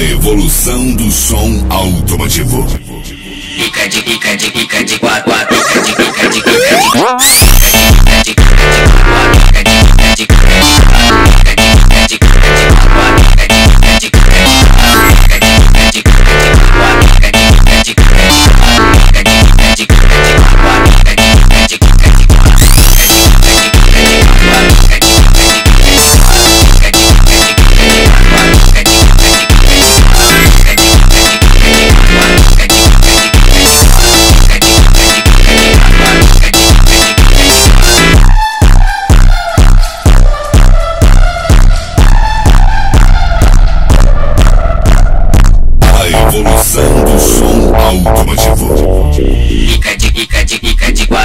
A evolução do som automotivo. Pica de quatro, pica de Evolução do som automotivo. Pica de quatro.